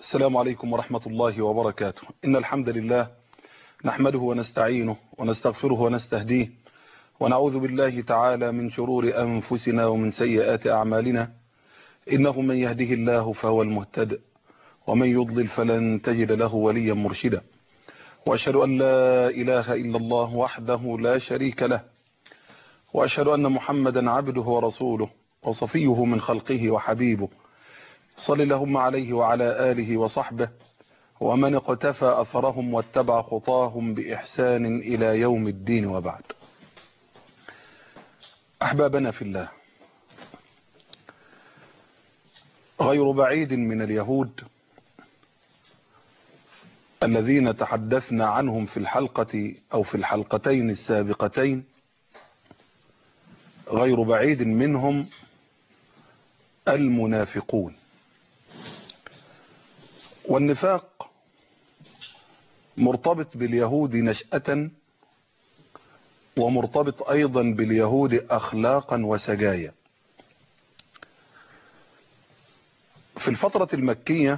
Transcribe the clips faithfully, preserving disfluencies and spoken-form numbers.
السلام عليكم ورحمة الله وبركاته. إن الحمد لله نحمده ونستعينه ونستغفره ونستهديه ونعوذ بالله تعالى من شرور أنفسنا ومن سيئات أعمالنا، إنه من يهده الله فهو المهتد ومن يضلل فلن تجد له وليا مرشدا، وأشهد أن لا إله إلا الله وحده لا شريك له، وأشهد أن محمدا عبده ورسوله وصفيه من خلقه وحبيبه، صل اللهم عليه وعلى آله وصحبه ومن اقتفى أثرهم واتبع خطاهم بإحسان إلى يوم الدين، وبعد. أحبابنا في الله، غير بعيد من اليهود الذين تحدثنا عنهم في الحلقة أو في الحلقتين السابقتين، غير بعيد منهم المنافقون. والنفاق مرتبط باليهود نشأة، ومرتبط أيضا باليهود أخلاقا وسجايا. في الفترة المكية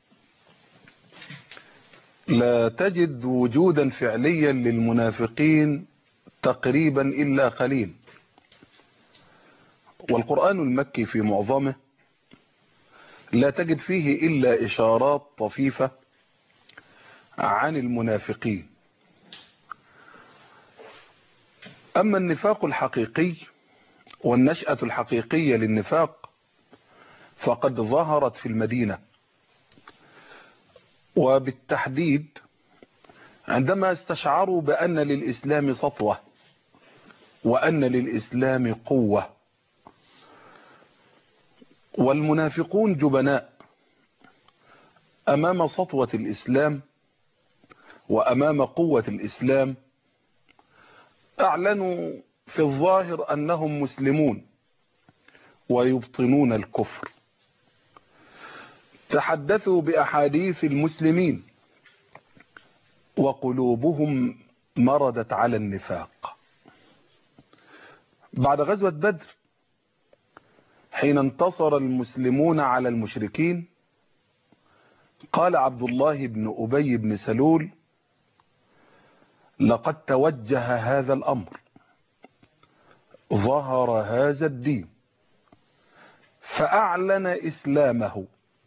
لا تجد وجودا فعليا للمنافقين تقريبا إلا قليل، والقرآن المكي في معظمه لا تجد فيه إلا إشارات طفيفة عن المنافقين. أما النفاق الحقيقي والنشأة الحقيقية للنفاق فقد ظهرت في المدينة، وبالتحديد عندما استشعروا بأن للإسلام سطوة وأن للإسلام قوة. والمنافقون جبناء أمام سطوة الإسلام وأمام قوة الإسلام، أعلنوا في الظاهر أنهم مسلمون ويبطنون الكفر. تحدثوا بأحاديث المسلمين وقلوبهم مردت على النفاق. بعد غزوة بدر حين انتصر المسلمون على المشركين، قال عبد الله بن أبي بن سلول: لقد توجه هذا الأمر، ظهر هذا الدين، فأعلن إسلامه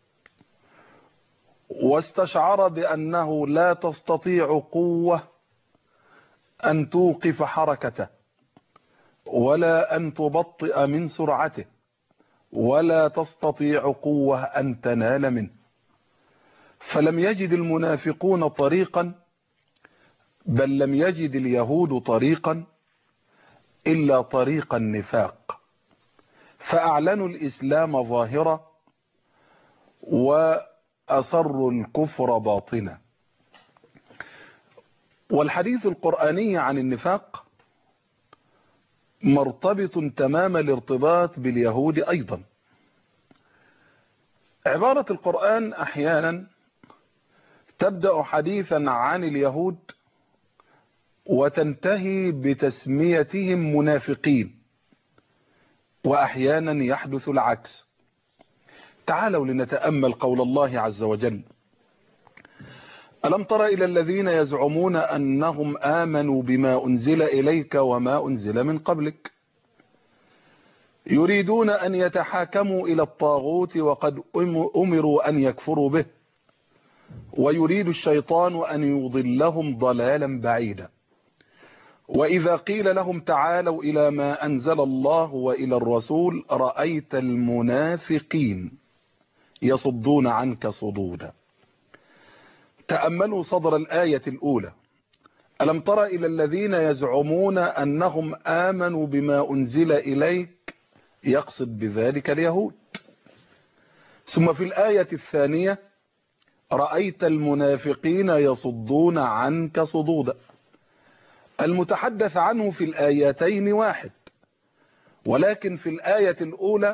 واستشعر بأنه لا تستطيع قوة أن توقف حركته ولا أن تبطئ من سرعته ولا تستطيع قوة أن تنال منه. فلم يجد المنافقون طريقا، بل لم يجد اليهود طريقا إلا طريق النفاق، فأعلنوا الإسلام ظاهرا وأسروا الكفر باطنا. والحديث القرآني عن النفاق مرتبط تمام الارتباط باليهود أيضا. عبارة القرآن أحيانا تبدأ حديثا عن اليهود وتنتهي بتسميتهم منافقين، وأحيانا يحدث العكس. تعالوا لنتأمل قول الله عز وجل: ألم تر إلى الذين يزعمون أنهم آمنوا بما أنزل إليك وما أنزل من قبلك يريدون أن يتحاكموا إلى الطاغوت وقد أمروا أن يكفروا به ويريد الشيطان أن يضلهم ضلالا بعيدا. وإذا قيل لهم تعالوا إلى ما أنزل الله وإلى الرسول رأيت المنافقين يصدون عنك صدودا. تأملوا صدر الآية الأولى: ألم تر إلى الذين يزعمون أنهم آمنوا بما أنزل إليك، يقصد بذلك اليهود. ثم في الآية الثانية: رأيت المنافقين يصدون عنك صدودا. المتحدث عنه في الآيتين واحد، ولكن في الآية الأولى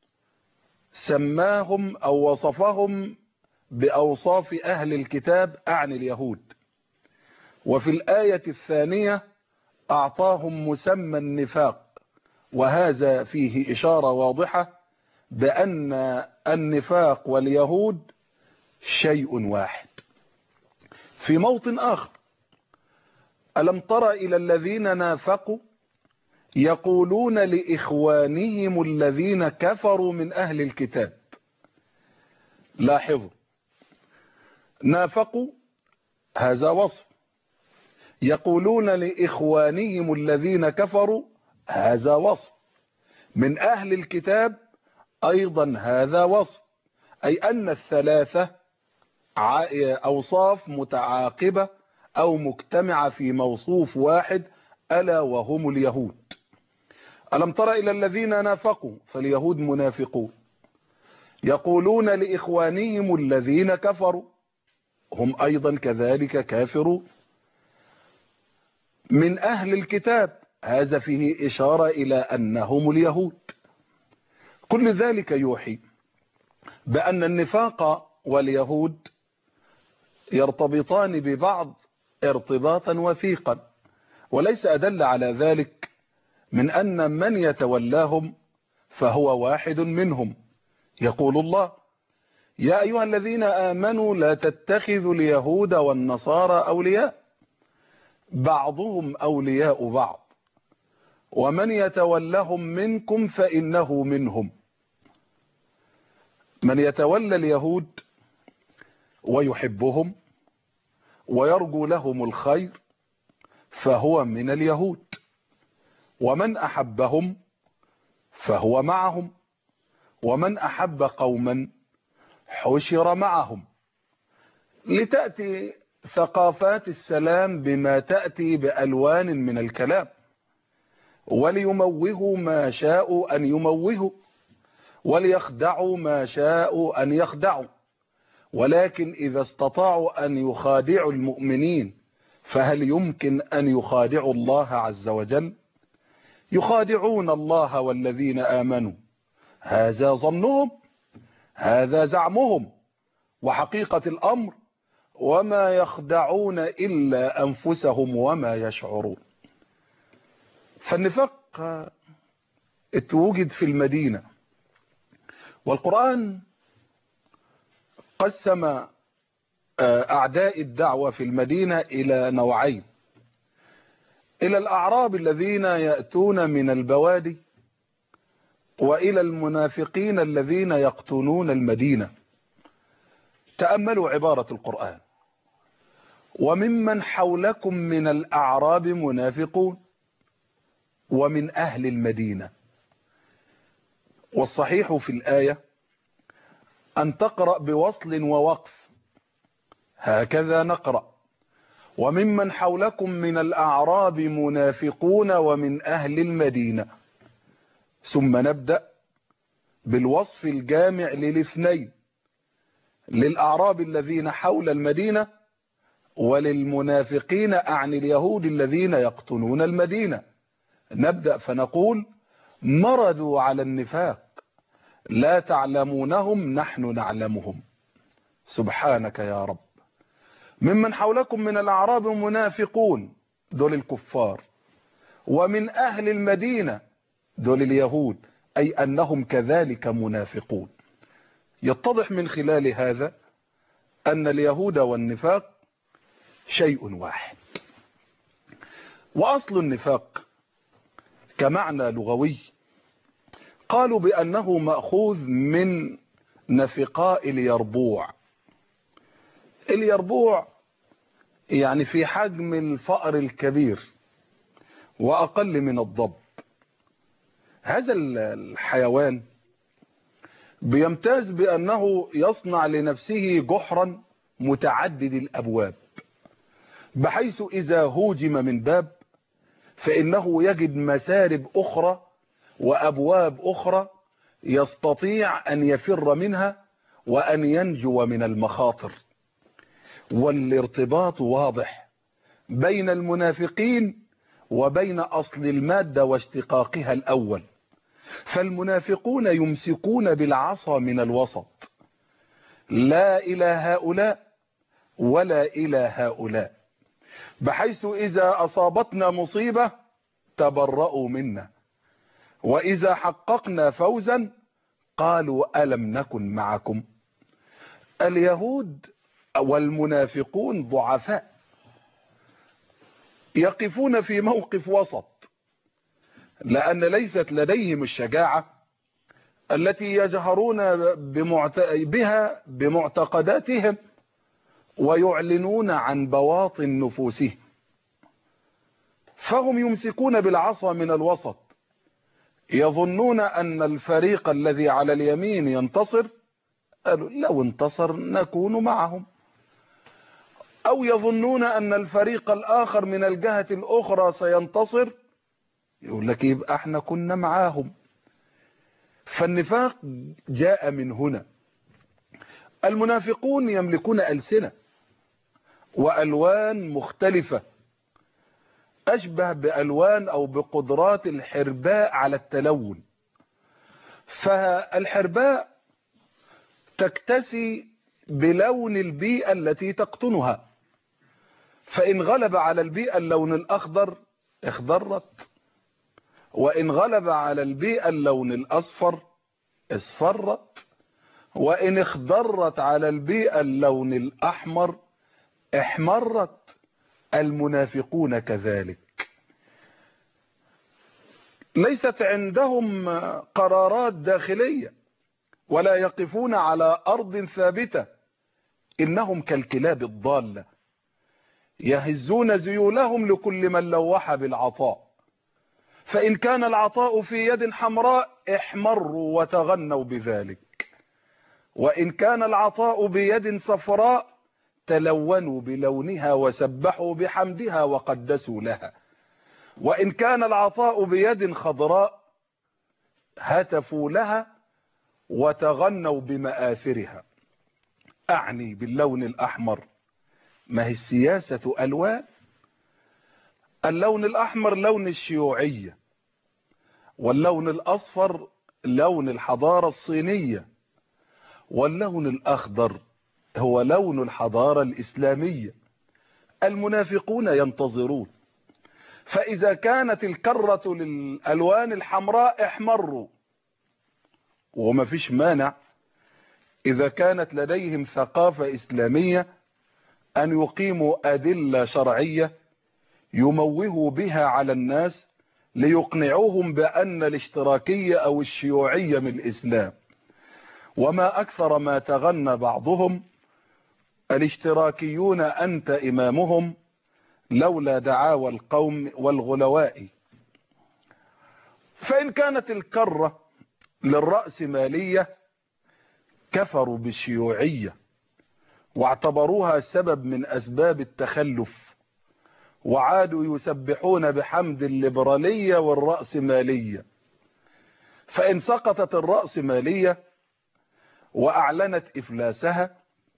سماهم أو وصفهم بأوصاف أهل الكتاب أعني اليهود، وفي الآية الثانية أعطاهم مسمى النفاق، وهذا فيه إشارة واضحة بأن النفاق واليهود شيء واحد. في موطن آخر: ألم تر إلى الذين نافقوا يقولون لإخوانهم الذين كفروا من أهل الكتاب. لاحظوا، نافقوا هذا وصف، يقولون لإخوانهم الذين كفروا هذا وصف، من أهل الكتاب أيضا هذا وصف، أي أن الثلاثة أوصاف متعاقبة أو مجتمعة في موصوف واحد، ألا وهم اليهود. ألم تر إلى الذين نافقوا، فاليهود منافقون، يقولون لإخوانهم الذين كفروا، هم أيضا كذلك كافرون. من أهل الكتاب، هذا فيه إشارة إلى أنهم اليهود. كل ذلك يوحي بأن النفاق واليهود يرتبطان ببعض ارتباطا وثيقا، وليس أدل على ذلك من أن من يتولاهم فهو واحد منهم. يقول الله: يا أيها الذين آمنوا لا تتخذوا اليهود والنصارى أولياء بعضهم أولياء بعض ومن يتولهم منكم فإنه منهم. من يتولى اليهود ويحبهم ويرجو لهم الخير فهو من اليهود، ومن أحبهم فهو معهم، ومن أحب قوما حشر معهم. لتأتي ثقافات السلام بما تأتي بألوان من الكلام، وليموهوا ما شاءوا أن يموهوا، وليخدعوا ما شاءوا أن يخدعوا، ولكن إذا استطاعوا أن يخادعوا المؤمنين فهل يمكن أن يخادعوا الله عز وجل؟ يخادعون الله والذين آمنوا، هذا ظنهم، هذا زعمهم، وحقيقة الأمر وما يخدعون إلا أنفسهم وما يشعرون. فالنفاق اتوجد في المدينة، والقرآن قسم أعداء الدعوة في المدينة إلى نوعين: إلى الأعراب الذين يأتون من البوادي، وإلى المنافقين الذين يقطنون المدينة. تأملوا عبارة القرآن: وممن حولكم من الأعراب منافقون ومن أهل المدينة. والصحيح في الآية أن تقرأ بوصل ووقف، هكذا نقرأ: وممن حولكم من الأعراب منافقون ومن أهل المدينة، ثم نبدأ بالوصف الجامع للاثنين، للأعراب الذين حول المدينة وللمنافقين عن اليهود الذين يقطنون المدينة. نبدأ فنقول: مردوا على النفاق لا تعلمونهم نحن نعلمهم. سبحانك يا رب. ممن حولكم من الأعراب منافقون، دول الكفار، ومن أهل المدينة، دول اليهود، أي أنهم كذلك منافقون. يتضح من خلال هذا أن اليهود والنفاق شيء واحد. وأصل النفاق كمعنى لغوي قالوا بأنه مأخوذ من نفقاء اليربوع. اليربوع يعني في حجم الفأر الكبير وأقل من الضب. هذا الحيوان بيمتاز بأنه يصنع لنفسه جحرا متعدد الأبواب، بحيث إذا هوجم من باب فإنه يجد مسارب أخرى وأبواب أخرى يستطيع أن يفر منها وأن ينجو من المخاطر. والارتباط واضح بين المنافقين وبين أصل المادة واشتقاقها الأول. فالمنافقون يمسكون بالعصا من الوسط، لا إلى هؤلاء ولا إلى هؤلاء، بحيث إذا أصابتنا مصيبة تبرأوا منا، وإذا حققنا فوزا قالوا ألم نكن معكم. اليهود والمنافقون ضعفاء يقفون في موقف وسط، لأن ليست لديهم الشجاعة التي يجهرون بمعت... بها بمعتقداتهم ويعلنون عن بواطن نفوسهم، فهم يمسكون بالعصا من الوسط، يظنون أن الفريق الذي على اليمين ينتصر، قالوا لو انتصر نكون معهم، أو يظنون أن الفريق الآخر من الجهة الأخرى سينتصر، يقول لك يبقى احنا كنا معاهم. فالنفاق جاء من هنا. المنافقون يملكون ألسنة وألوان مختلفة أشبه بألوان أو بقدرات الحرباء على التلون، فالحرباء تكتسي بلون البيئة التي تقطنها، فإن غلب على البيئة اللون الأخضر اخضرت، وإن غلب على البيئة اللون الأصفر اصفرت، وإن اخضرت على البيئة اللون الأحمر احمرت. المنافقون كذلك، ليست عندهم قرارات داخلية ولا يقفون على أرض ثابتة، إنهم كالكلاب الضالة يهزون ذيولهم لكل من لوح بالعطاء، فإن كان العطاء في يد حمراء احمروا وتغنوا بذلك، وإن كان العطاء بيد صفراء تلونوا بلونها وسبحوا بحمدها وقدسوا لها، وإن كان العطاء بيد خضراء هتفوا لها وتغنوا بمآثرها. أعني باللون الأحمر، ما هي السياسة ألوان. اللون الأحمر لون الشيوعية، واللون الأصفر لون الحضارة الصينية، واللون الأخضر هو لون الحضارة الإسلامية. المنافقون ينتظرون، فإذا كانت الكرة للألوان الحمراء احمروا، وما فيش مانع إذا كانت لديهم ثقافة إسلامية أن يقيموا أدلة شرعية يموهوا بها على الناس ليقنعوهم بأن الاشتراكية أو الشيوعية من الإسلام. وما أكثر ما تغنى بعضهم: الاشتراكيون أنت إمامهم لولا دعاوى القوم والغلواء. فإن كانت الكرة للرأسمالية كفروا بالشيوعية واعتبروها سبب من أسباب التخلف، وعادوا يسبحون بحمد الليبرالية والرأسمالية. فإن سقطت الرأسمالية وأعلنت إفلاسها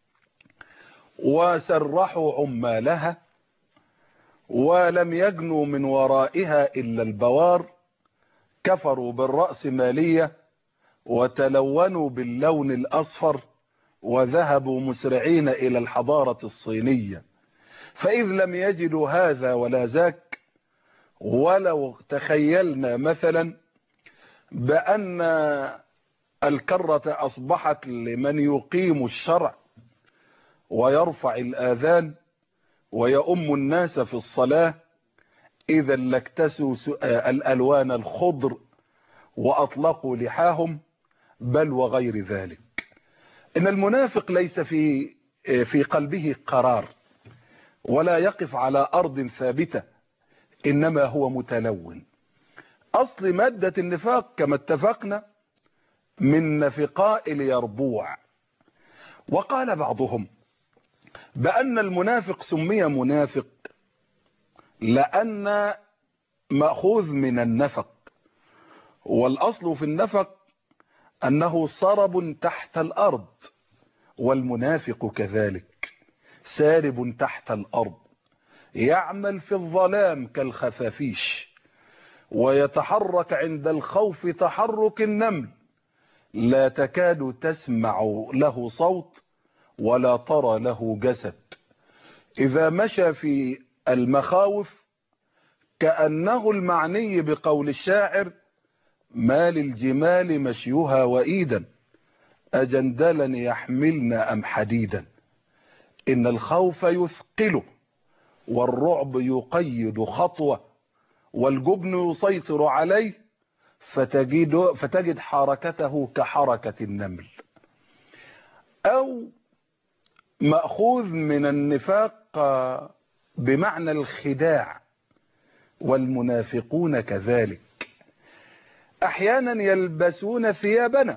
وسرحوا عمالها ولم يجنوا من ورائها إلا البوار، كفروا بالرأسمالية وتلونوا باللون الأصفر وذهبوا مسرعين إلى الحضارة الصينية. فإذ لم يجدوا هذا ولا ذاك، ولو تخيلنا مثلا بأن الكرة أصبحت لمن يقيم الشرع ويرفع الآذان ويؤم الناس في الصلاة، إذا لاكتسوا الألوان الخضر وأطلقوا لحاهم، بل وغير ذلك. إن المنافق ليس في في قلبه قرار ولا يقف على أرض ثابتة، إنما هو متلون. أصل مادة النفاق كما اتفقنا من نفقاء اليربوع. وقال بعضهم بأن المنافق سمي منافق لأن مأخوذ من النفق، والأصل في النفق أنه صرب تحت الأرض، والمنافق كذلك سارب تحت الأرض، يعمل في الظلام كالخفافيش، ويتحرك عند الخوف تحرك النمل، لا تكاد تسمع له صوت ولا ترى له جسد. إذا مشى في المخاوف كأنه المعني بقول الشاعر: ما للجمال مشيها وإيدا أجندلا يحملن أم حديدا. إن الخوف يثقله، والرعب يقيد خطوة، والجبن يسيطر عليه، فتجد, فتجد حركته كحركة النمل. أو مأخوذ من النفاق بمعنى الخداع، والمنافقون كذلك أحيانا يلبسون ثيابنا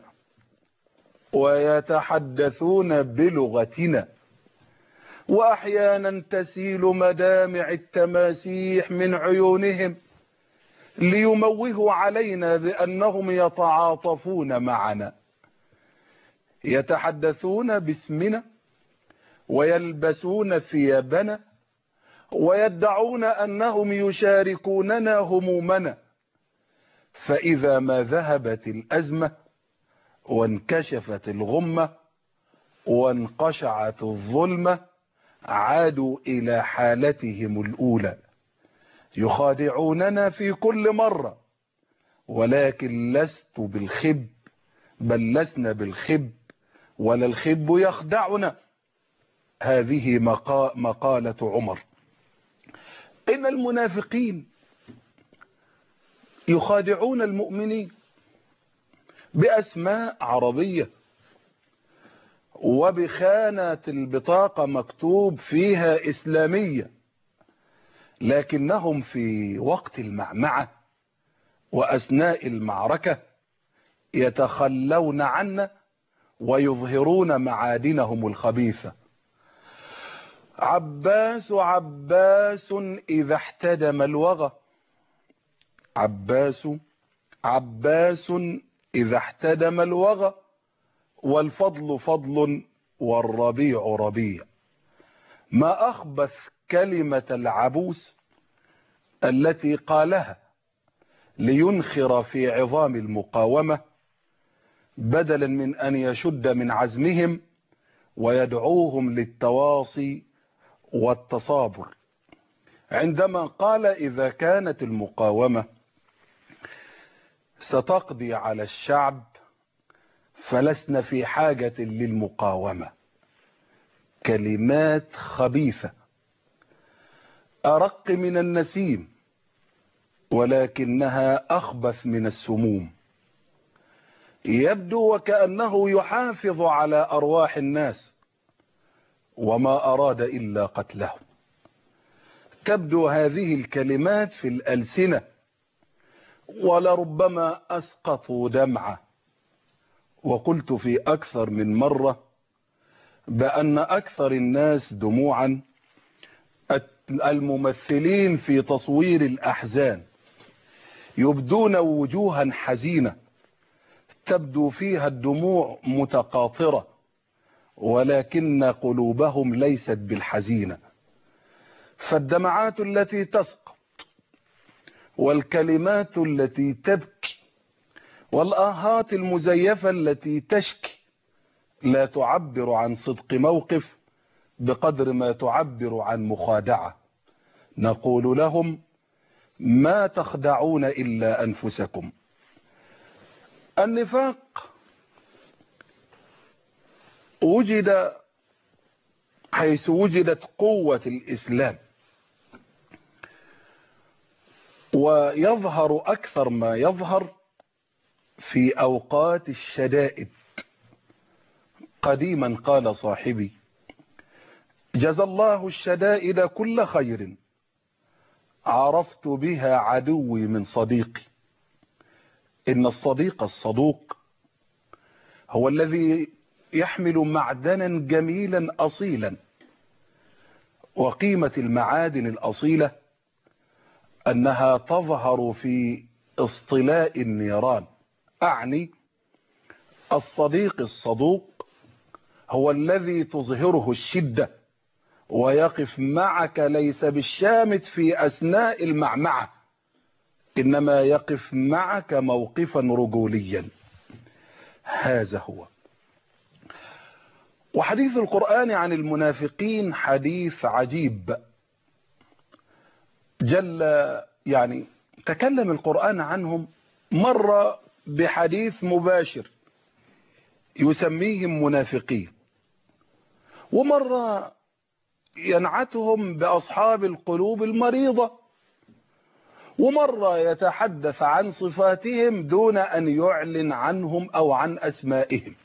ويتحدثون بلغتنا، وأحيانا تسيل مدامع التماسيح من عيونهم ليموهوا علينا بأنهم يتعاطفون معنا. يتحدثون باسمنا ويلبسون ثيابنا ويدعون أنهم يشاركوننا همومنا، فإذا ما ذهبت الأزمة وانكشفت الغمة وانقشعت الظلمة عادوا إلى حالتهم الأولى، يخادعوننا في كل مرة، ولكن لست بالخب، بل لسنا بالخب، ولا الخب يخدعنا. هذه مقالة عمر. إن المنافقين يخادعون المؤمنين بأسماء عربية، وبخانة البطاقة مكتوب فيها إسلامية، لكنهم في وقت المعمعة وأثناء المعركة يتخلون عنا ويظهرون معادنهم الخبيثة. عباس عباس إذا احتدم الوغى، عباس عباس إذا احتدم الوغى، والفضل فضل والربيع ربيع. ما أخبث كلمة العبوس التي قالها لينخر في عظام المقاومة، بدلا من أن يشد من عزمهم ويدعوهم للتواصي والتصابر، عندما قال: إذا كانت المقاومة ستقضي على الشعب فلسنا في حاجة للمقاومة. كلمات خبيثة أرق من النسيم، ولكنها أخبث من السموم. يبدو وكأنه يحافظ على أرواح الناس وما أراد إلا قتلهم. تبدو هذه الكلمات في الألسنة، ولربما أسقطوا دمعة. وقلت في أكثر من مرة بأن أكثر الناس دموعا الممثلين في تصوير الأحزان، يبدون وجوها حزينة تبدو فيها الدموع متقاطرة، ولكن قلوبهم ليست بالحزينة. فالدمعات التي تسقط والكلمات التي تبكي والآهات المزيفة التي تشكي لا تعبر عن صدق موقف بقدر ما تعبر عن مخادعة. نقول لهم: ما تخدعون إلا أنفسكم. النفاق وجد حيث وجدت قوة الإسلام، ويظهر أكثر ما يظهر في أوقات الشدائد. قديما قال صاحبي: جزى الله الشدائد كل خير، عرفت بها عدوي من صديقي. إن الصديق الصدوق هو الذي يحمل معدنا جميلا أصيلا، وقيمة المعادن الأصيلة أنها تظهر في اصطلاء النيران. أعني الصديق الصدوق هو الذي تظهره الشدة ويقف معك ليس بالشامت في أثناء المعمعة، إنما يقف معك موقفا رجوليا. هذا هو. وحديث القرآن عن المنافقين حديث عجيب جل، يعني تكلم القرآن عنهم مرة بحديث مباشر يسميهم منافقين، ومرة ينعتهم بأصحاب القلوب المريضة، ومرة يتحدث عن صفاتهم دون أن يعلن عنهم أو عن أسمائهم.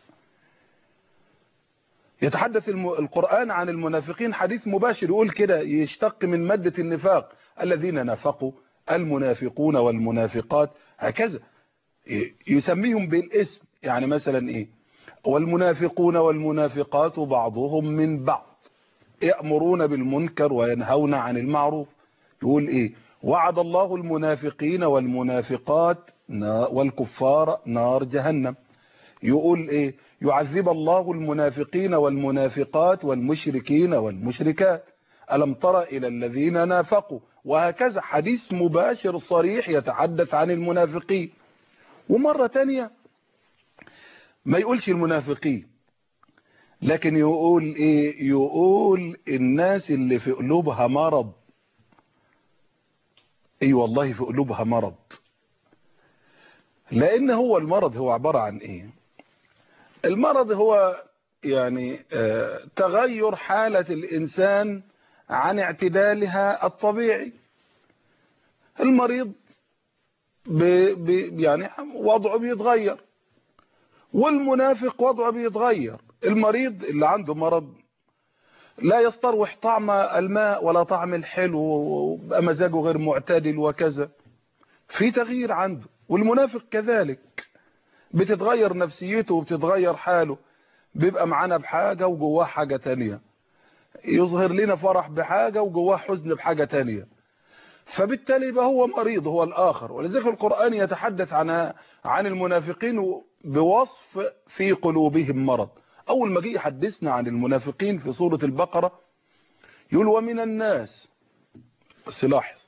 يتحدث القرآن عن المنافقين حديث مباشر، يقول كده، يشتق من مادة النفاق: الذين نافقوا، المنافقون والمنافقات، هكذا يسميهم بالاسم. يعني مثلا ايه؟ والمنافقون والمنافقات بعضهم من بعض يأمرون بالمنكر وينهون عن المعروف. يقول ايه؟ وعد الله المنافقين والمنافقات والكفار نار جهنم. يقول ايه؟ يعذب الله المنافقين والمنافقات والمشركين والمشركات، ألم تر إلى الذين نافقوا، وهكذا حديث مباشر صريح يتحدث عن المنافقين. ومرة تانية ما يقولش المنافقين، لكن يقول ايه؟ يقول الناس اللي في قلوبها مرض. اي أيوة والله في قلوبها مرض. لان هو المرض هو عبارة عن ايه؟ المرض هو يعني آه تغير حالة الانسان عن اعتدالها الطبيعي. المريض بي بي يعني وضعه بيتغير، والمنافق وضعه بيتغير. المريض اللي عنده مرض لا يستروح طعم الماء ولا طعم الحلو، وبقى مزاجه غير معتدل وكذا، في تغيير عنده. والمنافق كذلك بتتغير نفسيته وبتتغير حاله، بيبقى معانا بحاجة وجواه حاجة تانية، يظهر لنا فرح بحاجة وجواه حزن بحاجة تانية، فبالتالي يبقى هو مريض، هو الآخر. ولذلك القرآن يتحدث عن عن المنافقين بوصف في قلوبهم مرض. أول ما جه يحدثنا عن المنافقين في سورة البقرة يقول ومن الناس، بس لاحظ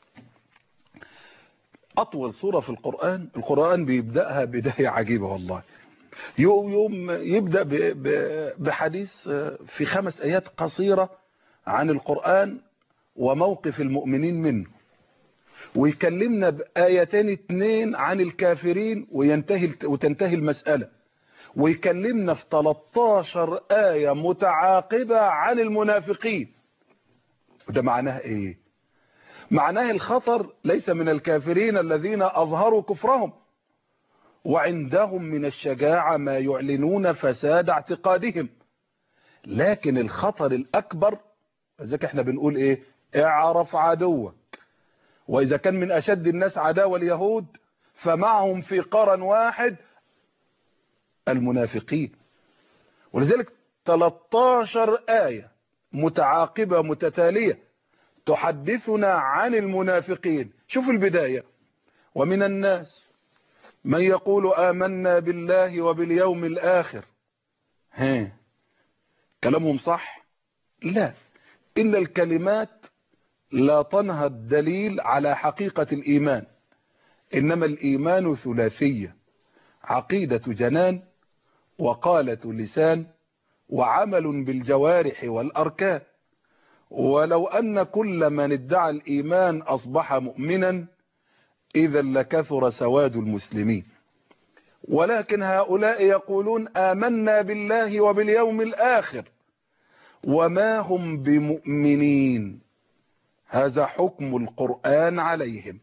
أطول سورة في القرآن، القرآن بيبدأها بداية عجيبة والله. يوم يوم يبدأ بحديث في خمس آيات قصيرة عن القرآن وموقف المؤمنين منه، ويكلمنا بآيتين اتنين عن الكافرين وينتهي وتنتهي المسألة، ويكلمنا في تلتاشر آية متعاقبة عن المنافقين. وده معناه ايه؟ معناه الخطر ليس من الكافرين الذين أظهروا كفرهم وعندهم من الشجاعة ما يعلنون فساد اعتقادهم، لكن الخطر الأكبر، لذلك احنا بنقول ايه؟ اعرف عدوك. وإذا كان من أشد الناس عداوة اليهود فمعهم في قرن واحد المنافقين. ولذلك تلتاشر آية متعاقبة متتالية تحدثنا عن المنافقين. شوف البداية: ومن الناس من يقول آمنا بالله وباليوم الآخر. ها كلامهم صح؟ لا، إن الكلمات لا تنهض دليل على حقيقة الإيمان، إنما الإيمان ثلاثية: عقيدة جنان، وقالة لسان، وعمل بالجوارح والأركان. ولو أن كل من ادعى الإيمان أصبح مؤمنا إذا لكثر سواد المسلمين، ولكن هؤلاء يقولون آمنا بالله وباليوم الآخر وما هم بمؤمنين. هذا حكم القرآن عليهم: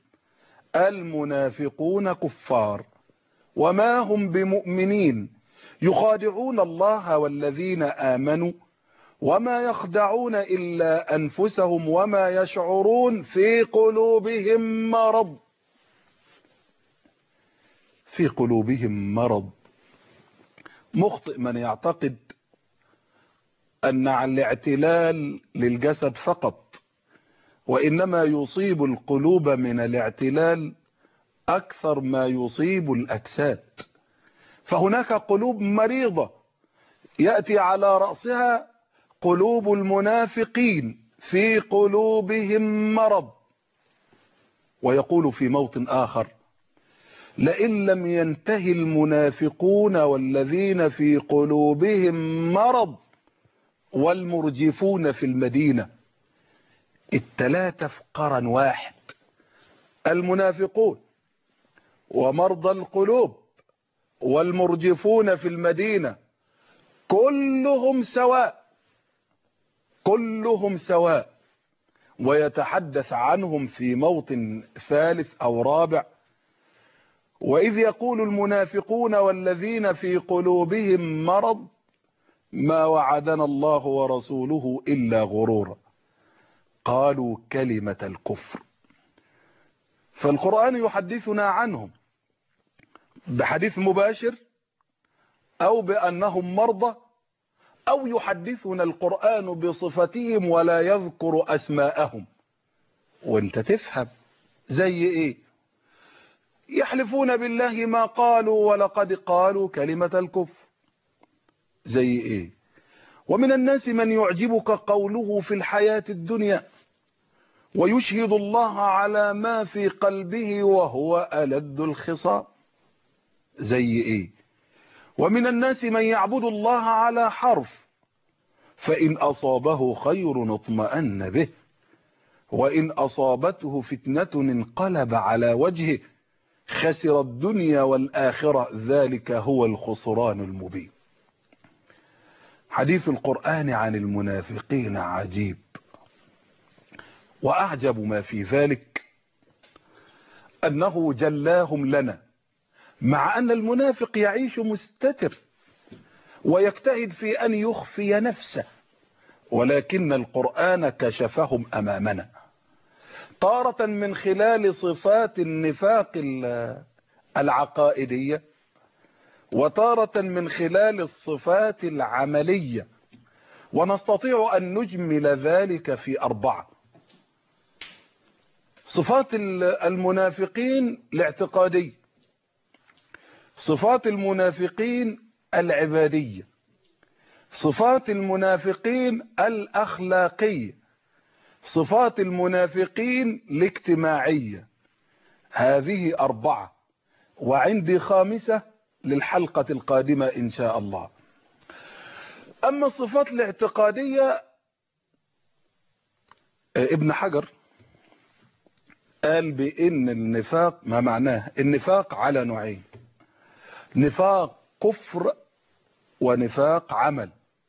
المنافقون كفار وما هم بمؤمنين، يخادعون الله والذين آمنوا وما يخدعون إلا أنفسهم وما يشعرون في قلوبهم مرض. في قلوبهم مرض. مخطئ من يعتقد أن الاعتلال للجسد فقط، وإنما يصيب القلوب من الاعتلال أكثر ما يصيب الأجساد. فهناك قلوب مريضة يأتي على رأسها قلوب المنافقين، في قلوبهم مرض. ويقول في موطن آخر: لئن لم ينتهي المنافقون والذين في قلوبهم مرض والمرجفون في المدينة. التلاتة في قرن واحد: المنافقون ومرضى القلوب والمرجفون في المدينة كلهم سواء، كلهم سواء. ويتحدث عنهم في موطن ثالث أو رابع: وإذ يقول المنافقون والذين في قلوبهم مرض ما وعدنا الله ورسوله إلا غرورا قالوا كلمة الكفر. فالقرآن يحدثنا عنهم بحديث مباشر أو بأنهم مرضى، أو يحدثنا القرآن بصفتهم ولا يذكر أسماءهم، وانت تفهم زي إيه؟ يحلفون بالله ما قالوا ولقد قالوا كلمة الكفر. زي إيه؟ ومن الناس من يعجبك قوله في الحياة الدنيا ويشهد الله على ما في قلبه وهو ألد الخصام. زي إيه؟ ومن الناس من يعبد الله على حرف فإن أصابه خير اطمأن به وإن أصابته فتنة انقلب على وجهه خسر الدنيا والآخرة ذلك هو الخسران المبين. حديث القرآن عن المنافقين عجيب، وأعجب ما في ذلك أنه جلاهم لنا، مع أن المنافق يعيش مستتر ويجتهد في أن يخفي نفسه، ولكن القرآن كشفهم أمامنا تارة من خلال صفات النفاق العقائدية، وتارة من خلال الصفات العملية، ونستطيع أن نجمل ذلك في أربعة. صفات المنافقين الاعتقادية، صفات المنافقين العبادية، صفات المنافقين الأخلاقية، صفات المنافقين الاجتماعية. هذه أربعة، وعندي خامسة للحلقة القادمة إن شاء الله. أما الصفات الاعتقادية، ابن حجر قال بإن النفاق ما معناه النفاق على نوعين: نفاق كفر ونفاق عمل.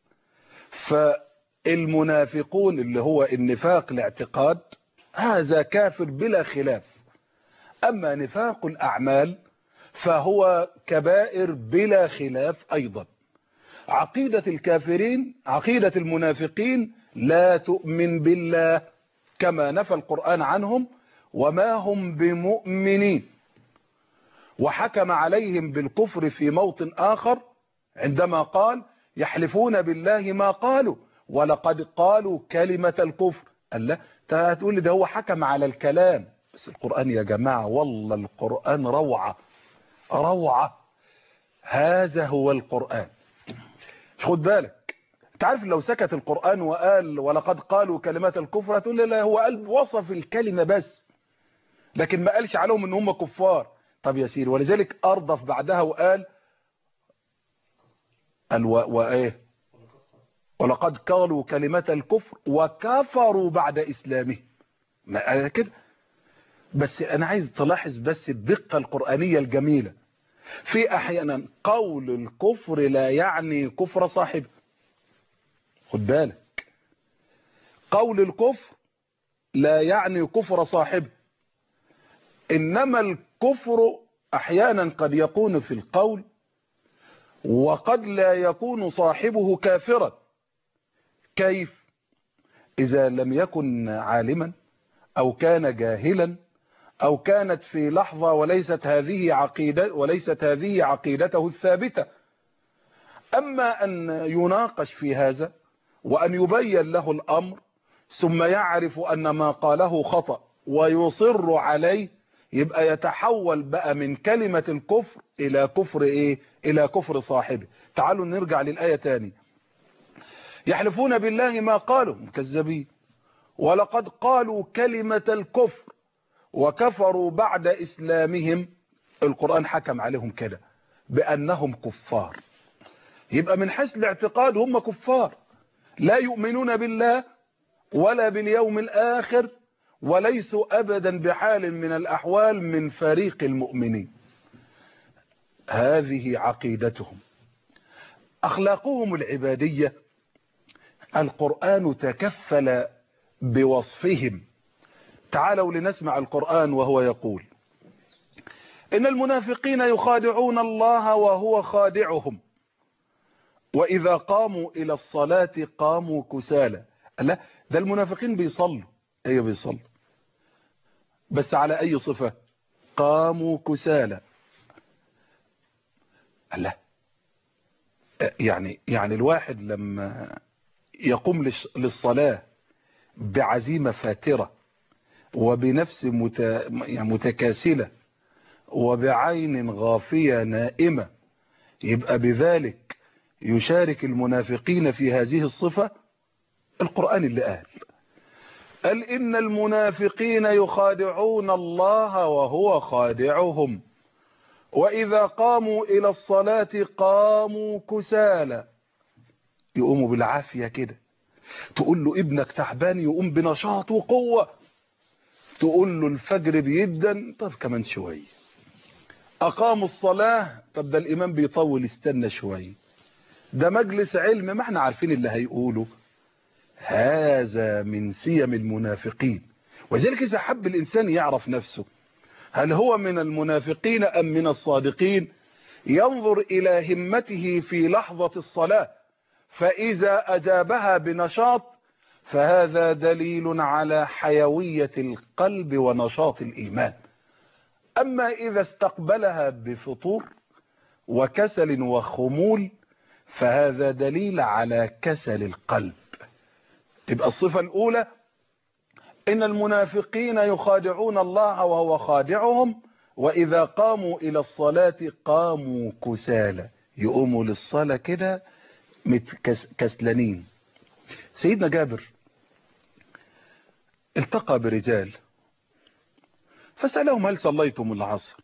فالمنافقون اللي هو النفاق الاعتقاد هذا كافر بلا خلاف، أما نفاق الأعمال فهو كبائر بلا خلاف أيضا. عقيدة الكافرين، عقيدة المنافقين لا تؤمن بالله كما نفى القرآن عنهم وما هم بمؤمنين، وحكم عليهم بالكفر في موطن آخر عندما قال يحلفون بالله ما قالوا ولقد قالوا كلمة الكفر. قال لا، هتقول لي ده هو حكم على الكلام، بس القرآن يا جماعة والله القرآن روعة روعة. هذا هو القرآن. خد بالك، انت عارف لو سكت القرآن وقال ولقد قالوا كلمات الكفر هتقول لي لا، هو قال وصف الكلمة بس لكن ما قالش عليهم ان هم كفار. طب يا سيدي، ولذلك أرضف بعدها وقال وايه ولقد قالوا كلمة الكفر وكفروا بعد إسلامه. ما كده بس. أنا عايز تلاحظ بس الدقة القرآنية الجميلة. في أحيانا قول الكفر لا يعني كفر صاحبه. خد بالك، قول الكفر لا يعني كفر صاحبه، إنما الكفر أحيانا قد يكون في القول وقد لا يكون صاحبه كافرا. كيف؟ إذا لم يكن عالما أو كان جاهلا أو كانت في لحظة وليست هذه عقيدة وليست هذه عقيدته الثابتة. أما أن يناقش في هذا وأن يبين له الأمر ثم يعرف أن ما قاله خطأ ويصر عليه، يبقى يتحول بقى من كلمة الكفر إلى كفر إيه؟ إلى كفر صاحبه. تعالوا نرجع للآية تاني. يحلفون بالله ما قالوا، مكذبين، ولقد قالوا كلمة الكفر وكفروا بعد إسلامهم. القرآن حكم عليهم كده بأنهم كفار. يبقى من حيث الاعتقاد هم كفار، لا يؤمنون بالله ولا باليوم الآخر، وليسوا أبدا بحال من الأحوال من فريق المؤمنين. هذه عقيدتهم. أخلاقهم العبادية القرآن تكفل بوصفهم. تعالوا لنسمع القرآن وهو يقول: إن المنافقين يخادعون الله وهو خادعهم وإذا قاموا إلى الصلاة قاموا كسالى. لا، ده المنافقين بيصلوا، أيوة بيصلوا، بس على أي صفة؟ قاموا كسالى. لا، يعني يعني الواحد لما يقوم للصلاة بعزيمة فاترة وبنفس متكاسلة وبعين غافية نائمة، يبقى بذلك يشارك المنافقين في هذه الصفة. القرآن اللي قال قال إن المنافقين يخادعون الله وهو خادعهم وإذا قاموا إلى الصلاة قاموا كسالى. يقوموا بالعافية كده. تقول له ابنك تعبان يقوم بنشاط وقوة، تقول له الفجر بيدن، طب كمان شوية. أقاموا الصلاة، طب ده الإمام بيطول، استنى شوية. ده مجلس علم، ما احنا عارفين اللي هيقوله. هذا من سيم المنافقين. وذلك إذا حب الإنسان يعرف نفسه هل هو من المنافقين أم من الصادقين، ينظر إلى همته في لحظة الصلاة، فإذا أجابها بنشاط فهذا دليل على حيوية القلب ونشاط الإيمان. أما إذا استقبلها بفطور وكسل وخمول فهذا دليل على كسل القلب. تبقى الصفة الأولى إن المنافقين يخادعون الله وهو خادعهم وإذا قاموا إلى الصلاة قاموا كسالى، يقوموا للصلاة كده كسلانين. سيدنا جابر التقى برجال فسألهم: هل صليتم العصر؟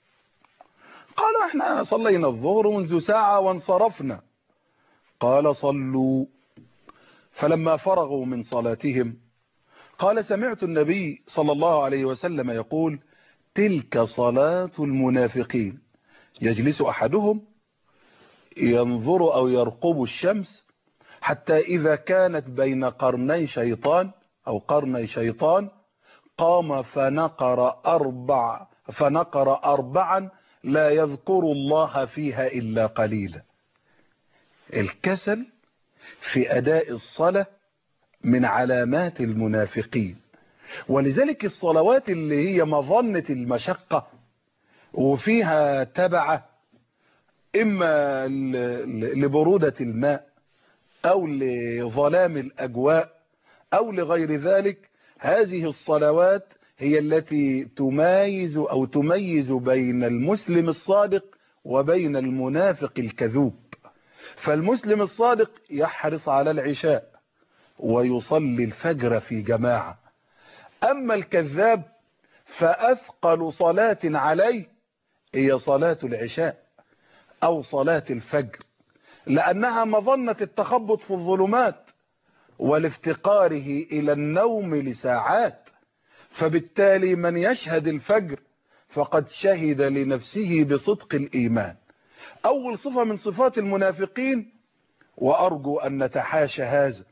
قال: احنا صلينا الظهر منذ ساعة وانصرفنا. قال: صلوا. فلما فرغوا من صلاتهم قال: سمعت النبي صلى الله عليه وسلم يقول: تلك صلاة المنافقين، يجلس أحدهم ينظر أو يرقب الشمس حتى إذا كانت بين قرني شيطان أو قرني شيطان قام فنقر أربع فنقر أربعا لا يذكر الله فيها إلا قليلا. الكسل في أداء الصلاة من علامات المنافقين. ولذلك الصلوات اللي هي مظنة المشقة وفيها تبعة إما لبرودة الماء أو لظلام الأجواء أو لغير ذلك، هذه الصلوات هي التي تميز أو تميز بين المسلم الصادق وبين المنافق الكذوب. فالمسلم الصادق يحرص على العشاء ويصلي الفجر في جماعة، أما الكذاب فأثقل صلاة عليه هي صلاة العشاء أو صلاة الفجر، لأنها مظنة التخبط في الظلمات ولافتقاره إلى النوم لساعات. فبالتالي من يشهد الفجر فقد شهد لنفسه بصدق الإيمان. أول صفة من صفات المنافقين، وأرجو أن نتحاشى هذا،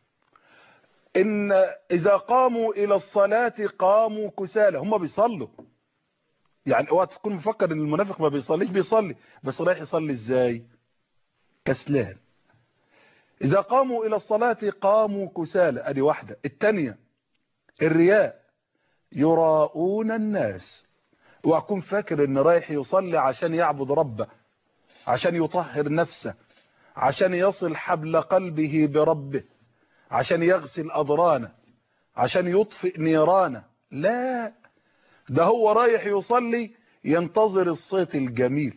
إن إذا قاموا إلى الصلاة قاموا كسالى. هم بيصلوا، يعني اوعى تكون مفكر ان المنافق ما بيصليش، بيصلي بس رايح يصلي ازاي؟ كسلان. إذا قاموا إلى الصلاة قاموا كسالى، ادي واحدة. الثانية الرياء، يراؤون الناس. واكون فاكر ان رايح يصلي عشان يعبد ربه، عشان يطهر نفسه، عشان يصل حبل قلبه بربه، عشان يغسل أضرانه، عشان يطفئ نيرانه. لا، ده هو رايح يصلي ينتظر الصيت الجميل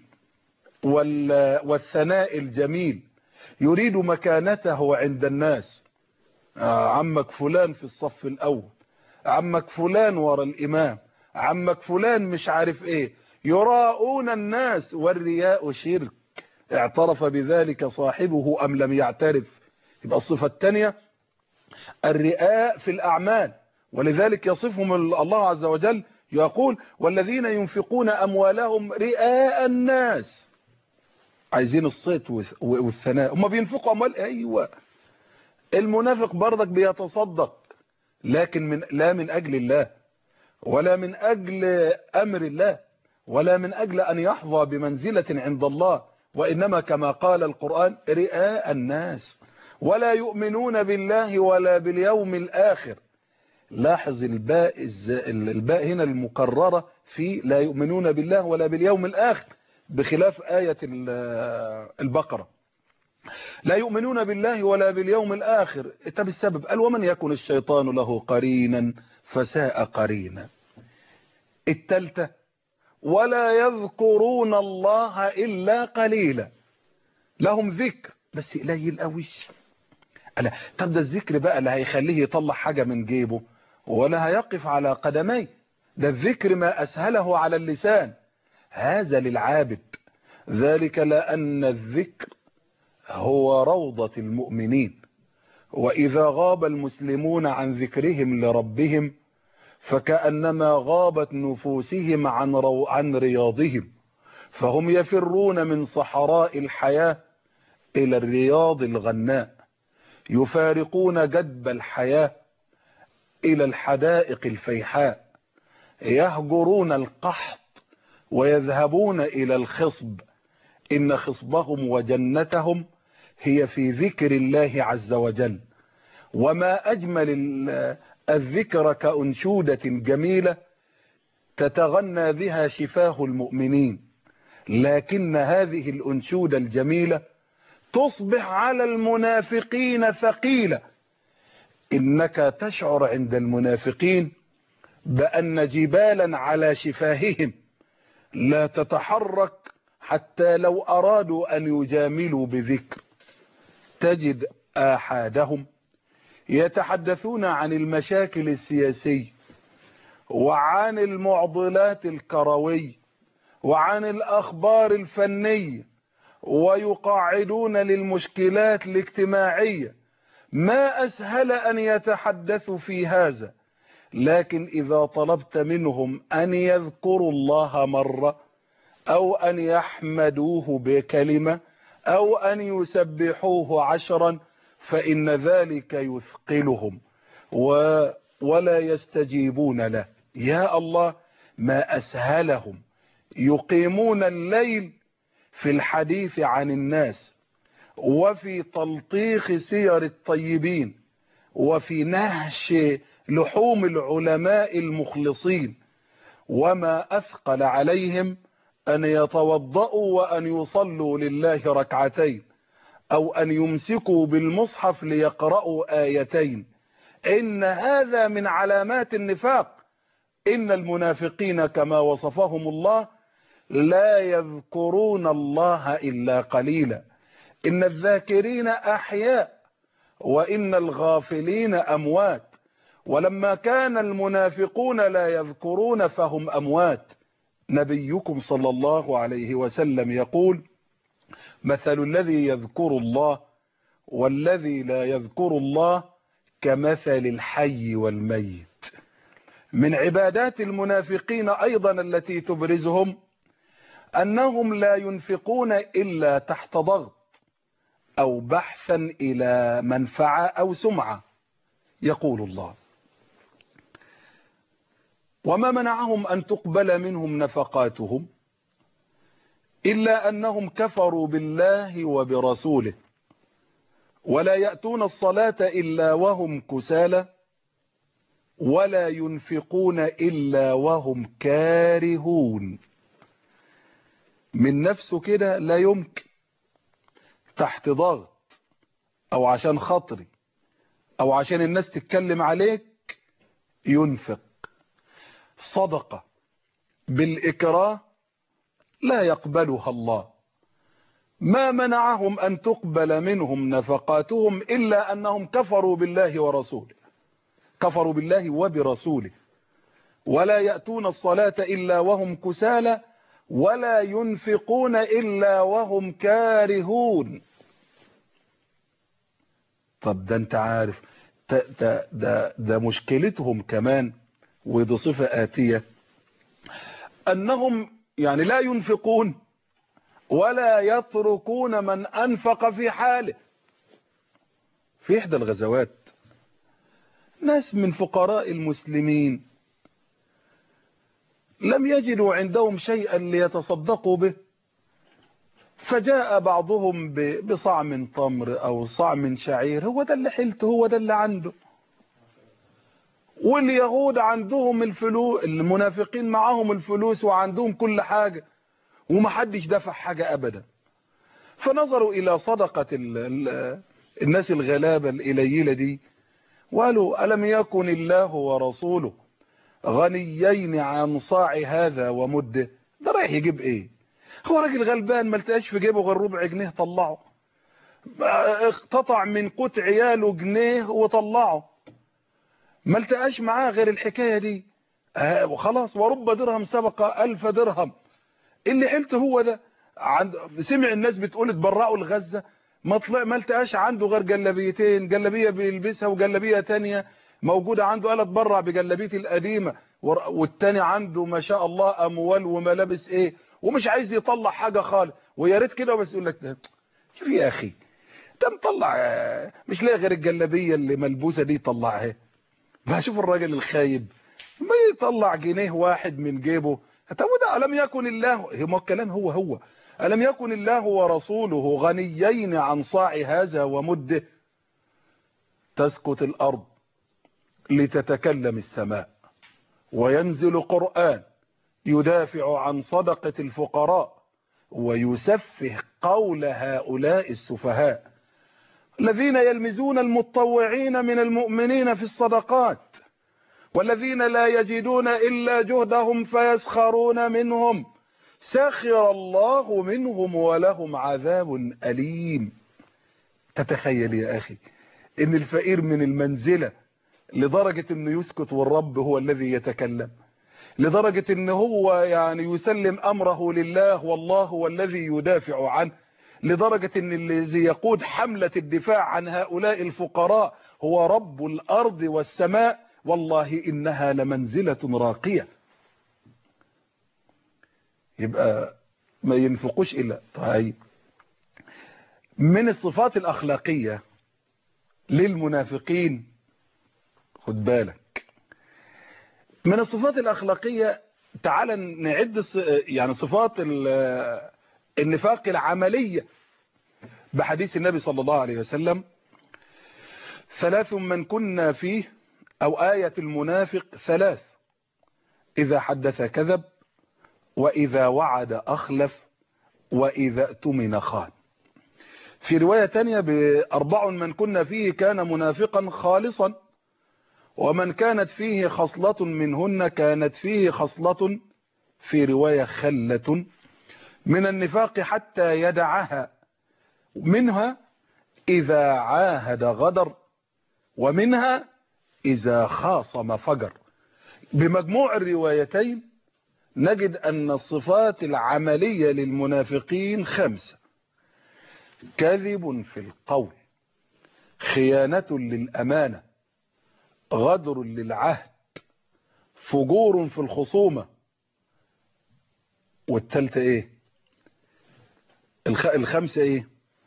والثناء الجميل، يريد مكانته عند الناس. آه عمك فلان في الصف الأول، عمك فلان ورا الإمام، عمك فلان مش عارف ايه. يراؤون الناس، والرياء شرك، اعترف بذلك صاحبه أم لم يعترف. يبقى الصفة الثانية الرياء في الأعمال، ولذلك يصفهم الله عز وجل يقول: والذين ينفقون أموالهم رئاء الناس. عايزين الصيت والثناء. هم بينفقوا اموال، ايوه. المنافق برضك بيتصدق، لكن من لا من اجل الله، ولا من اجل امر الله، ولا من اجل ان يحظى بمنزلة عند الله، وانما كما قال القرآن رئاء الناس، ولا يؤمنون بالله ولا باليوم الاخر. لاحظ الباء الباء هنا المكررة في لا يؤمنون بالله ولا باليوم الآخر، بخلاف آية البقرة. لا يؤمنون بالله ولا باليوم الآخر. طب السبب قال ومن يكن الشيطان له قرينا فساء قرينا. التالتة ولا يذكرون الله إلا قليلا. لهم ذكر بس قليل قوي. طب ده الذكر بقى اللي هيخليه يطلع حاجة من جيبه ولا هيقف على قدميه. ده الذكر ما أسهله على اللسان، هذا للعابد. ذلك لأن الذكر هو روضة المؤمنين، وإذا غاب المسلمون عن ذكرهم لربهم فكأنما غابت نفوسهم عن, رو عن رياضهم، فهم يفرون من صحراء الحياة إلى الرياض الغناء، يفارقون جدب الحياة إلى الحدائق الفيحاء، يهجرون القحط ويذهبون إلى الخصب. إن خصبهم وجنتهم هي في ذكر الله عز وجل. وما أجمل الذكر كأنشودة جميلة تتغنى بها شفاه المؤمنين، لكن هذه الأنشودة الجميلة تصبح على المنافقين ثقيلة. إنك تشعر عند المنافقين بأن جبالا على شفاههم لا تتحرك حتى لو أرادوا أن يجاملوا بذكر. تجد آحادهم يتحدثون عن المشاكل السياسية وعن المعضلات الكروية وعن الأخبار الفنية، ويقاعدون للمشكلات الاجتماعية. ما أسهل أن يتحدثوا في هذا، لكن إذا طلبت منهم أن يذكروا الله مرة أو أن يحمدوه بكلمة أو أن يسبحوه عشرا فإن ذلك يثقلهم و ولا يستجيبون له. يا الله ما أسهلهم، يقيمون الليل في الحديث عن الناس، وفي تلطيخ سير الطيبين، وفي نهش لحوم العلماء المخلصين. وما أثقل عليهم أن يتوضأوا وأن يصلوا لله ركعتين، أو أن يمسكوا بالمصحف ليقرأوا آيتين. إن هذا من علامات النفاق. إن المنافقين كما وصفهم الله لا يذكرون الله إلا قليلا. إن الذاكرين أحياء وإن الغافلين أموات. ولما كان المنافقون لا يذكرون فهم أموات. نبيكم صلى الله عليه وسلم يقول مثل الذي يذكر الله والذي لا يذكر الله كمثل الحي والميت. من عبادات المنافقين أيضا التي تبرزهم أنهم لا ينفقون إلا تحت ضغط أو بحثا إلى منفعة أو سمعة. يقول الله وما منعهم أن تقبل منهم نفقاتهم إلا أنهم كفروا بالله وبرسوله ولا يأتون الصلاة إلا وهم كسالى ولا ينفقون إلا وهم كارهون. من نفسه كده لا يمكن، تحت ضغط أو عشان خاطري أو عشان الناس تتكلم عليك ينفق. صدقة بالإكراه لا يقبلها الله. ما منعهم أن تقبل منهم نفقاتهم إلا أنهم كفروا بالله ورسوله، كفروا بالله وبرسوله، ولا يأتون الصلاة إلا وهم كسالى ولا ينفقون إلا وهم كارهون. طب ده انت عارف ده, ده, ده مشكلتهم كمان، ودي صفة آتية، أنهم يعني لا ينفقون ولا يتركون من أنفق في حاله. في إحدى الغزوات ناس من فقراء المسلمين لم يجدوا عندهم شيئا ليتصدقوا به، فجاء بعضهم بصاع من تمر أو صاع من شعير، هو ده اللي حلته، هو ده اللي عنده. واليهود عندهم الفلوس، المنافقين معهم الفلوس وعندهم كل حاجة ومحدش دفع حاجة أبدا. فنظروا إلى صدقة ال ال الناس الغلابة القليلة دي وقالوا ألم يكن الله ورسوله غنيين عن صاع هذا ومده؟ ده رايح يجيب ايه؟ هو راجل غلبان ما لقاش في جيبه غير ربع جنيه طلعه، اقتطع من قوت عياله جنيه وطلعه، ما لقاش معاه غير الحكايه دي. آه وخلاص، ورب درهم سبق ألف درهم. اللي حلته هو ده. عند سمع الناس بتقول اتبرعوا لغزه، ما طلع ما لقاش عنده غير جلابيتين، جلابيه بيلبسها وجلابيه تانية موجوده عنده، قال اتبرع بجلابيتي القديمه، والتاني عنده ما شاء الله اموال وملابس ايه، ومش عايز يطلع حاجه خالص. ويا ريت كده بس يقول لك شوف يا اخي ده مطلع مش لاقي غير الجلابيه اللي ملبوسه دي يطلعها. بشوف الراجل الخايب ما يطلع جنيه واحد من جيبه. طب وده ألم يكن الله، هو الكلام هو هو ألم يكن الله ورسوله غنيين عن صاع هذا ومده؟ تسكت الأرض لتتكلم السماء، وينزل قرآن يدافع عن صدقة الفقراء ويسفه قول هؤلاء السفهاء الذين يلمزون المتطوعين من المؤمنين في الصدقات، والذين لا يجدون إلا جهدهم فيسخرون منهم، سخر الله منهم ولهم عذاب أليم. تتخيل يا أخي إن الفقير من المنزلة لدرجة إنه يسكت والرب هو الذي يتكلم، لدرجة إن هو يعني يسلم أمره لله والله هو الذي يدافع عنه، لدرجة إن الذي يقود حملة الدفاع عن هؤلاء الفقراء هو رب الأرض والسماء. والله إنها لمنزلة راقية. يبقى ما ينفقوش إلا طيب. من الصفات الأخلاقية للمنافقين، خد بالك من الصفات الأخلاقية، تعال نعد يعني صفات النفاق العملية بحديث النبي صلى الله عليه وسلم: ثلاث من كنا فيه، أو آية المنافق ثلاث: إذا حدث كذب، وإذا وعد أخلف، وإذا اؤتمن خان. في رواية تانية: بأربع من كنا فيه كان منافقا خالصا، ومن كانت فيه خصلة منهن كانت فيه خصلة، في رواية خلة، من النفاق حتى يدعها، منها إذا عاهد غدر، ومنها إذا خاصم فجر. بمجموع الروايتين نجد أن الصفات العملية للمنافقين خمسة: كذب في القول، خيانة للأمانة، غدر للعهد، فجور في الخصومة، والثالثة ايه؟ الخ... الخمسة ايه؟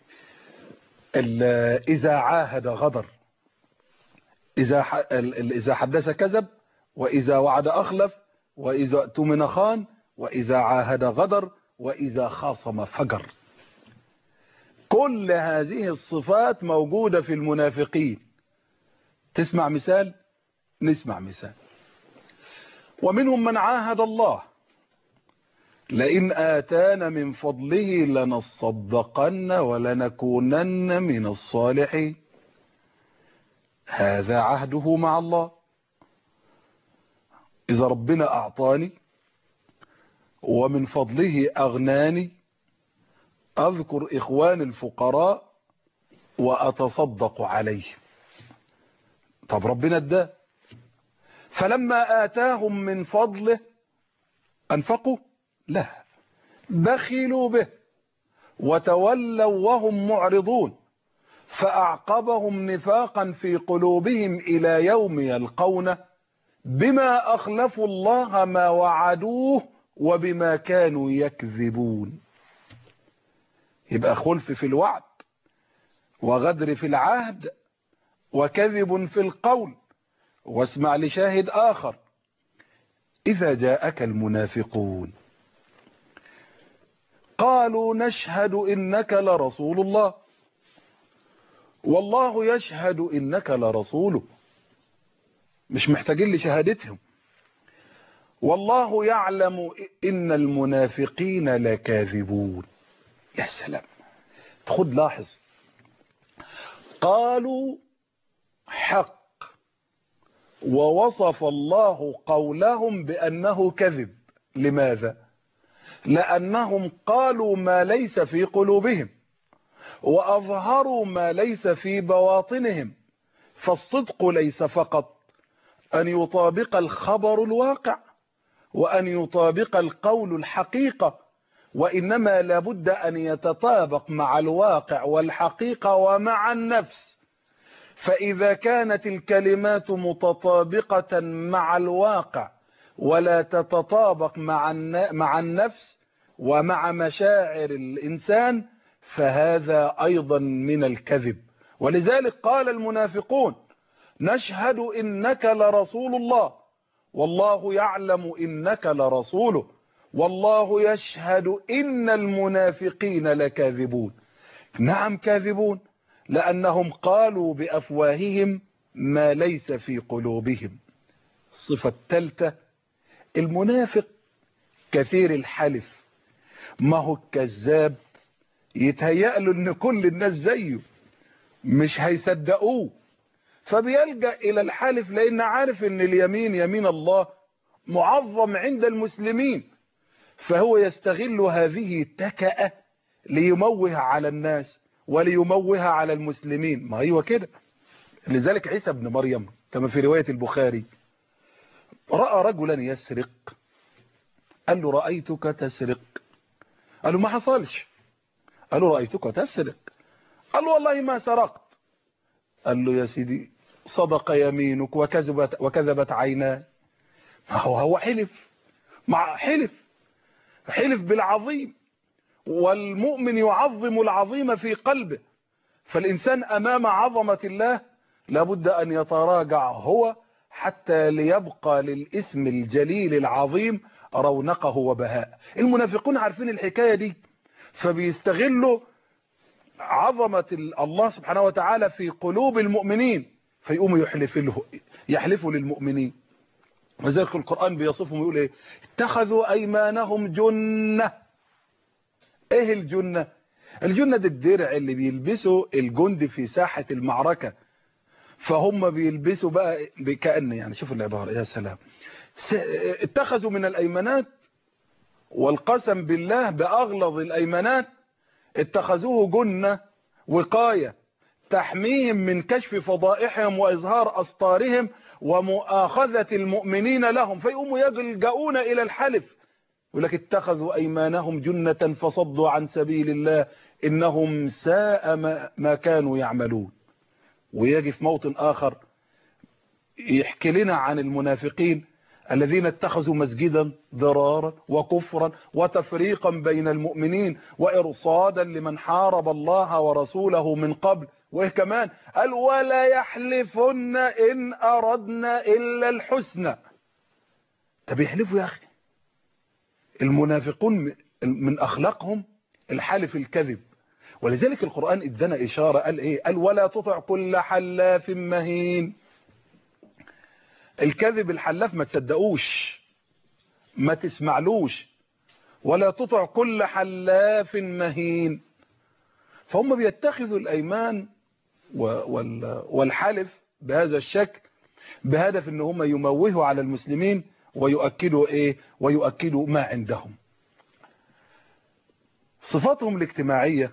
إذا عاهد غدر، إذا ح... إذا حدث كذب، وإذا وعد أخلف، وإذا اؤتمن خان، وإذا عاهد غدر، وإذا خاصم فجر. كل هذه الصفات موجودة في المنافقين. تسمع مثال؟ نسمع مثال. ومنهم من عاهد الله لئن آتانا من فضله لنصدقن ولنكونن من الصالحين. هذا عهده مع الله. إذا ربنا أعطاني ومن فضله أغناني أذكر إخوان الفقراء وأتصدق عليه. طب ربنا اداه، فلما آتاهم من فضله أنفقوا؟ لا، بخلوا به وتولوا وهم معرضون، فأعقبهم نفاقا في قلوبهم إلى يوم يلقونه بما أخلفوا الله ما وعدوه وبما كانوا يكذبون. يبقى خلف في الوعد وغدر في العهد وكذب في القول. واسمع لشاهد آخر: إذا جاءك المنافقون قالوا نشهد إنك لرسول الله والله يشهد إنك لرسوله. مش محتاجين لشهادتهم. والله يعلم إن المنافقين لكاذبون. يا سلام، خد لاحظ، قالوا حق، ووصف الله قولهم بأنه كذب. لماذا؟ لأنهم قالوا ما ليس في قلوبهم وأظهروا ما ليس في بواطنهم. فالصدق ليس فقط أن يطابق الخبر الواقع وأن يطابق القول الحقيقة، وإنما لابد أن يتطابق مع الواقع والحقيقة ومع النفس. فإذا كانت الكلمات متطابقة مع الواقع ولا تتطابق مع مع النفس ومع مشاعر الإنسان فهذا أيضا من الكذب. ولذلك قال المنافقون نشهد إنك لرسول الله والله يعلم إنك لرسوله والله يشهد إن المنافقين لكاذبون. نعم كاذبون، لأنهم قالوا بأفواههم ما ليس في قلوبهم. الصفة الثالثة: المنافق كثير الحلف. ما هو الكذاب يتهيأ له ان كل الناس زيه مش هيصدقوه، فبيلجأ الى الحلف لان عارف ان اليمين يمين الله معظم عند المسلمين، فهو يستغل هذه التكأة ليموه على الناس وليموه على المسلمين. ما هو كده. لذلك عيسى بن مريم كما في رواية البخاري رأى رجلا يسرق، قال له رأيتك تسرق، قال له ما حصلش، قال له رأيتك تسرق، قال له والله ما سرقت، قال له يا سيدي صدق يمينك وكذبت وكذبت عيناي. هو هو حلف، مع حلف حلف بالعظيم، والمؤمن يعظم العظيم في قلبه. فالإنسان أمام عظمة الله لابد أن يتراجع هو حتى ليبقى للاسم الجليل العظيم رونقه وبهاء. المنافقون عارفين الحكاية دي، فبيستغلوا عظمة الله سبحانه وتعالى في قلوب المؤمنين فيقوموا يحلف له يحلفوا للمؤمنين. وذلك القرآن بيصفهم يقول ايه؟ اتخذوا ايمانهم جنة. ايه الجنة؟ الجنة دي الدرع اللي بيلبسوا الجند في ساحة المعركة، فهم بيلبسوا بقى كأن يعني شوفوا العبارة يا سلام، اتخذوا من الايمانات والقسم بالله بأغلظ الايمانات اتخذوه جنة وقاية تحميهم من كشف فضائحهم وإظهار أسطارهم ومؤاخذة المؤمنين لهم، فيقوموا يلجؤون إلى الحلف. يقول لك اتخذوا أيمانهم جنة فصدوا عن سبيل الله إنهم ساء ما, ما كانوا يعملون. ويجي في موطن آخر يحكي لنا عن المنافقين الذين اتخذوا مسجدا ضرارا وكفرا وتفريقا بين المؤمنين وإرصادا لمن حارب الله ورسوله من قبل. وإيه كمان؟ قال ولا يحلفن إن أردنا إلا الحسنى. طب يحلفوا يا أخي. المنافقون من أخلاقهم الحلف الكذب، ولذلك القرآن ادانا إشارة قال إيه؟ قال ولا تطع كل حلاف مهين. الكذب الحلاف ما تصدقوش، ما تسمعلوش. ولا تطع كل حلاف مهين. فهم بيتخذوا الأيمان والحلف بهذا الشكل بهدف ان هم يموهوا على المسلمين ويؤكدوا ايه؟ ويؤكدوا ما عندهم. صفاتهم الاجتماعية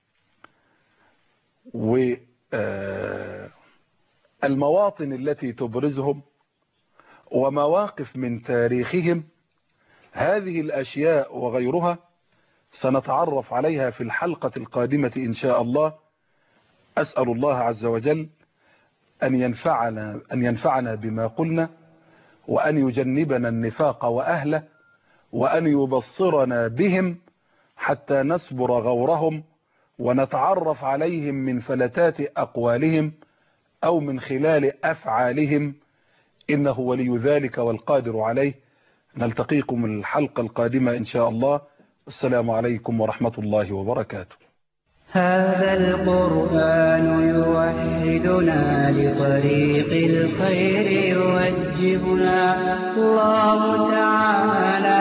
والمواطن التي تبرزهم ومواقف من تاريخهم، هذه الأشياء وغيرها سنتعرف عليها في الحلقة القادمة إن شاء الله. أسأل الله عز وجل أن ينفعنا, أن ينفعنا بما قلنا، وأن يجنبنا النفاق وأهله، وأن يبصرنا بهم حتى نسبر غورهم ونتعرف عليهم من فلتات أقوالهم أو من خلال أفعالهم، إنه ولي ذلك والقادر عليه. نلتقيكم الحلقة القادمة إن شاء الله. السلام عليكم ورحمة الله وبركاته. هذا القرآن يوحدنا لطريق الخير يوجهنا. الله تعالى